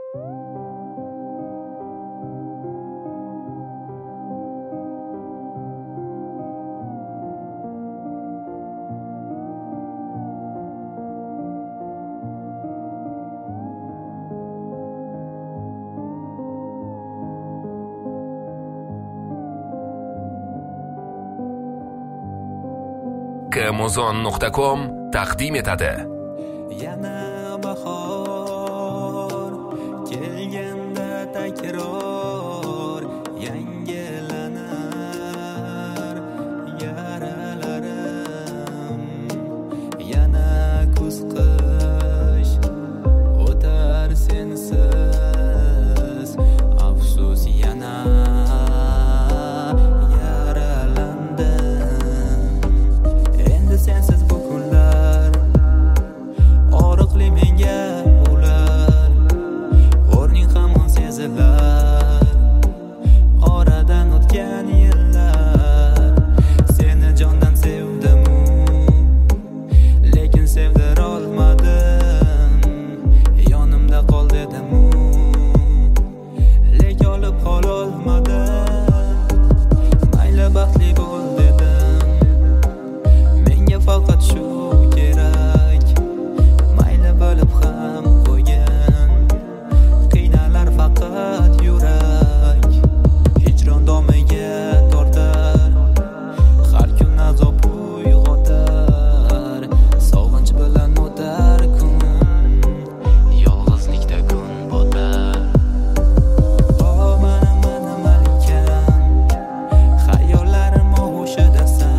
Kmuzon.com taqdim etadi. Yana bahor kelganda takror yangilanar yaralarim. Yana kuz qish o'tar sensiz, afsus yana sensiz bu kunlar og'riqli menga ular, o'rning hamon sezilar. Oradan o'tgan yillar seni jondan sevdim, lekin sevdira olmadim. Yonimda qol dedim, lekin olib qololmadim. Mayli baxtli bo'l dedim, faqat shu kerak. Mayli bo'lib ham qo'ygin, qiynalar faqat yurak. Hijron domiga tortar, har kun azob uyg'otar. Sog'inch bilan o'tar kun, yolg'izlikda kun botar. O mana malikam, xayollarim og'ushidasan.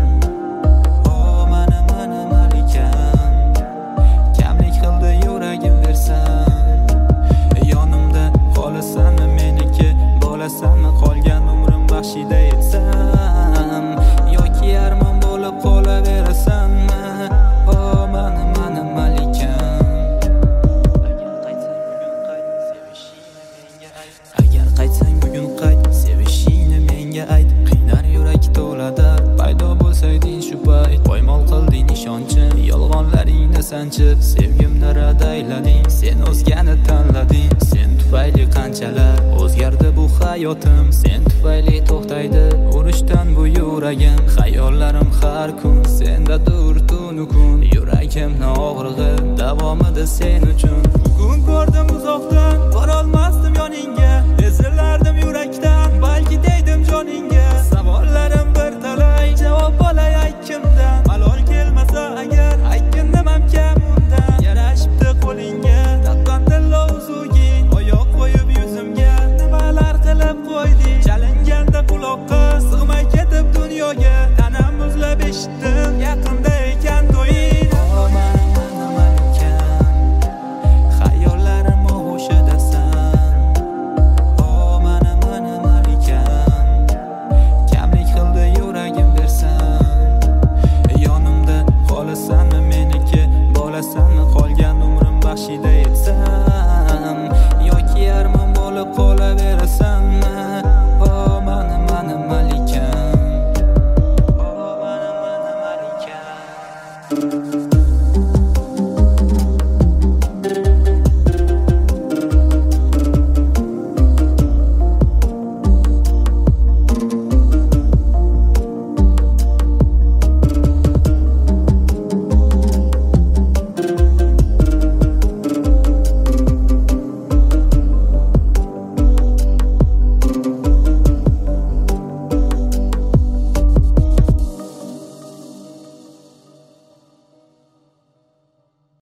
Qolasanmi qolgan umrim baxshida etsam, yoki armon bo'lib qolaverasanmi? O mana malikam, agar qaytsang bugun qayt, sevishingni menga ayt. Qiynar yurak to'ladi, paydo bo'lsayding shu payt. Poymol qilding ishonchim, yolg'onlaringni sanchib. Sevgimni rad aylading, sen o'zgani tanlading. Sen tufayli qanchalar o'zgardi bu hayotim, sen tufayli to'xtaydi urushdan bu yuragim. Xayollarim har kun sendadir tunu kun, yuragimni og'rig'i davomida sen